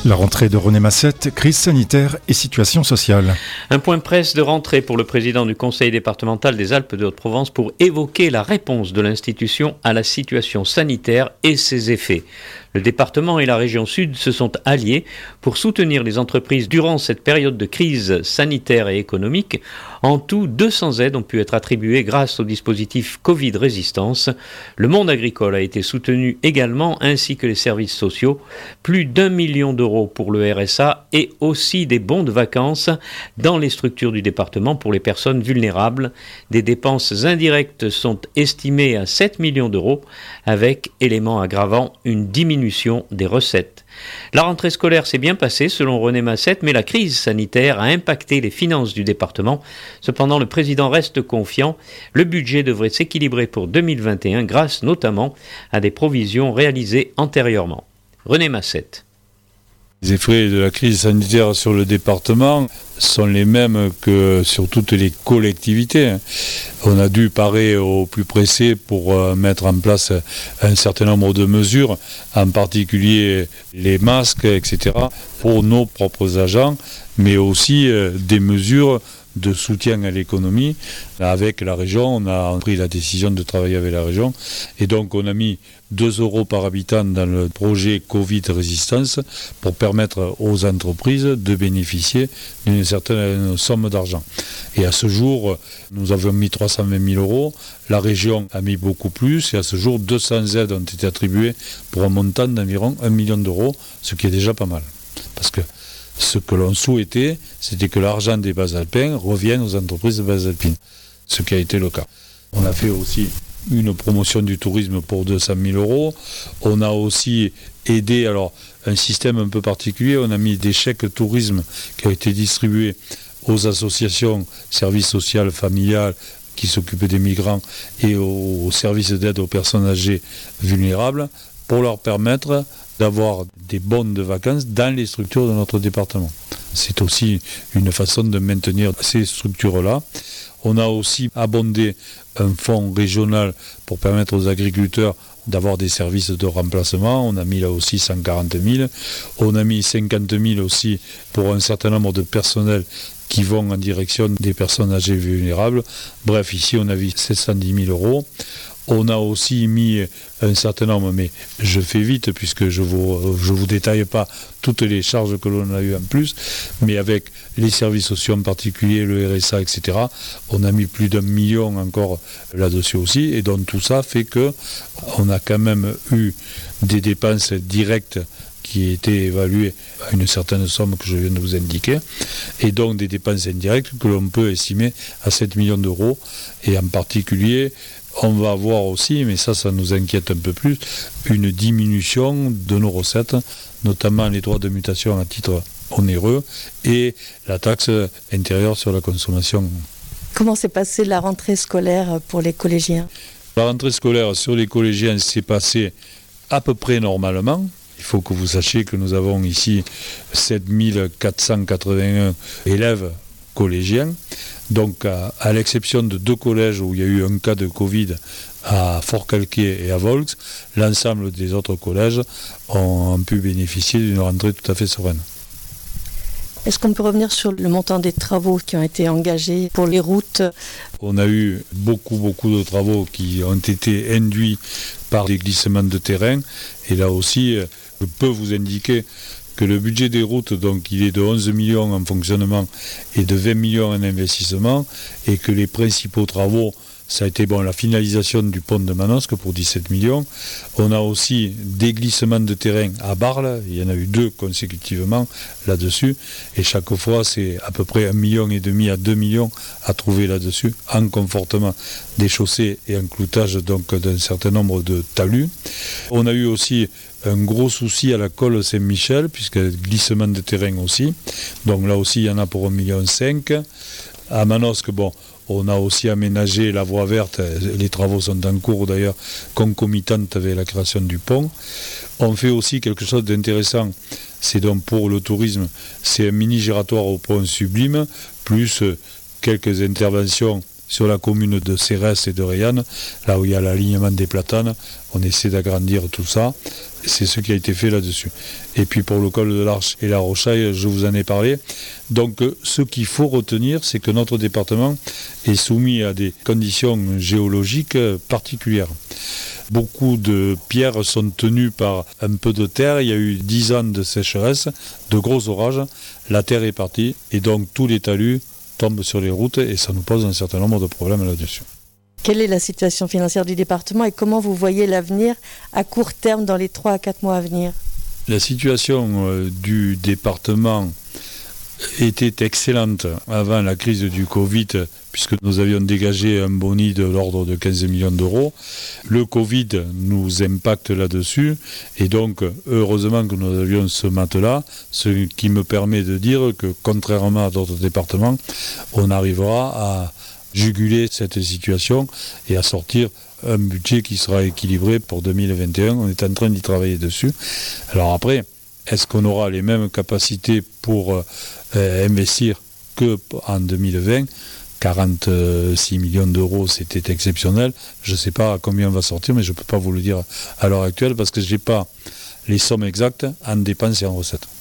La rentrée de René Massette, crise sanitaire et situation sociale. Un point presse de rentrée pour le président du conseil départemental des Alpes de Haute-Provence pour évoquer la réponse de l'institution à la situation sanitaire et ses effets. Le département et la région sud se sont alliés pour soutenir les entreprises durant cette période de crise sanitaire et économique. En tout, 200 aides ont pu être attribuées grâce au dispositif Covid Résistance. Le monde agricole a été soutenu également, ainsi que les services sociaux. Plus d'1 million d'euros pour le RSA et aussi des bons de vacances dans les structures du département pour les personnes vulnérables. Des dépenses indirectes sont estimées à 7 millions d'euros, avec élément aggravant une diminution des recettes. La rentrée scolaire s'est bien passée selon René Massette, mais la crise sanitaire a impacté les finances du département. Cependant, le président reste confiant. Le budget devrait s'équilibrer pour 2021 grâce notamment à des provisions réalisées antérieurement. René Massette. Les effets de la crise sanitaire sur le département sont les mêmes que sur toutes les collectivités. On a dû parer au plus pressé pour mettre en place un certain nombre de mesures, en particulier les masques, etc., pour nos propres agents, mais aussi des mesures de soutien à l'économie. Avec la région, on a pris la décision de travailler avec la région et donc on a mis 2 euros par habitant dans le projet Covid Résistance pour permettre aux entreprises de bénéficier d'une certaine somme d'argent. Et à ce jour, nous avons mis 320 000 euros, la région a mis beaucoup plus et à ce jour, 200 aides ont été attribuées pour un montant d'environ 1 million d'euros, ce qui est déjà pas mal. Parce que ce que l'on souhaitait, c'était que l'argent des bases alpins revienne aux entreprises de bases alpines, ce qui a été le cas. On a fait aussi une promotion du tourisme pour 200 000 euros. On a aussi aidé, alors un système un peu particulier, on a mis des chèques tourisme qui ont été distribués aux associations services sociaux, familiales, qui s'occupent des migrants et aux services d'aide aux personnes âgées vulnérables pour leur permettre d'avoir des bons de vacances dans les structures de notre département. C'est aussi une façon de maintenir ces structures-là. On a aussi abondé un fonds régional pour permettre aux agriculteurs d'avoir des services de remplacement. On a mis là aussi 140 000. On a mis 50 000 aussi pour un certain nombre de personnels qui vont en direction des personnes âgées vulnérables. Bref, ici on a mis 710 000 euros. On a aussi mis un certain nombre, mais je fais vite puisque je vous détaille pas toutes les charges que l'on a eues en plus, mais avec les services sociaux en particulier, le RSA, etc., on a mis plus d'1 million encore là-dessus aussi, et donc tout ça fait que on a quand même eu des dépenses directes qui étaient évaluées à une certaine somme que je viens de vous indiquer, et donc des dépenses indirectes que l'on peut estimer à 7 millions d'euros, et en particulier, on va avoir aussi, mais ça nous inquiète un peu plus, une diminution de nos recettes, notamment les droits de mutation à titre onéreux et la taxe intérieure sur la consommation. Comment s'est passée la rentrée scolaire pour les collégiens ? La rentrée scolaire sur les collégiens s'est passée à peu près normalement. Il faut que vous sachiez que nous avons ici 7481 élèves collégiens. Donc, à l'exception de 2 collèges où il y a eu un cas de Covid à Fort-Calquier et à Volx, l'ensemble des autres collèges ont pu bénéficier d'une rentrée tout à fait sereine. Est-ce qu'on peut revenir sur le montant des travaux qui ont été engagés pour les routes ? On a eu beaucoup de travaux qui ont été induits par des glissements de terrain. Et là aussi, je peux vous indiquer que le budget des routes, donc il est de 11 millions en fonctionnement et de 20 millions en investissement, et que les principaux travaux, ça a été la finalisation du pont de Manosque pour 17 millions. On a aussi des glissements de terrain à Barles, il y en a eu 2 consécutivement là-dessus, et chaque fois c'est à peu près 1,5 million à 2 millions à trouver là-dessus, en confortement des chaussées et en cloutage donc d'un certain nombre de talus. On a eu aussi un gros souci à la colle Saint-Michel, puisque glissement de terrain aussi. Donc là aussi, il y en a pour 1,5 million. À Manosque, on a aussi aménagé la voie verte. Les travaux sont en cours d'ailleurs, concomitante avec la création du pont. On fait aussi quelque chose d'intéressant. C'est donc pour le tourisme, c'est un mini-giratoire au pont Sublime, plus quelques interventions sur la commune de Cérès et de Rayanne, là où il y a l'alignement des platanes, on essaie d'agrandir tout ça. C'est ce qui a été fait là-dessus. Et puis pour le col de l'Arche et la Rochaille, je vous en ai parlé. Donc ce qu'il faut retenir, c'est que notre département est soumis à des conditions géologiques particulières. Beaucoup de pierres sont tenues par un peu de terre. Il y a eu 10 ans de sécheresse, de gros orages. La terre est partie et donc tous les talus tombent sur les routes et ça nous pose un certain nombre de problèmes là-dessus. Quelle est la situation financière du département et comment vous voyez l'avenir à court terme dans les 3 à 4 mois à venir? La situation du département était excellente avant la crise du Covid, puisque nous avions dégagé un boni de l'ordre de 15 millions d'euros. Le Covid nous impacte là-dessus, et donc heureusement que nous avions ce matelas, ce qui me permet de dire que contrairement à d'autres départements, on arrivera à juguler cette situation et à sortir un budget qui sera équilibré pour 2021. On est en train d'y travailler dessus. Alors après, est-ce qu'on aura les mêmes capacités pour investir qu'en 2020 ? 46 millions d'euros, c'était exceptionnel. Je ne sais pas à combien on va sortir, mais je ne peux pas vous le dire à l'heure actuelle parce que je n'ai pas les sommes exactes en dépenses et en recettes.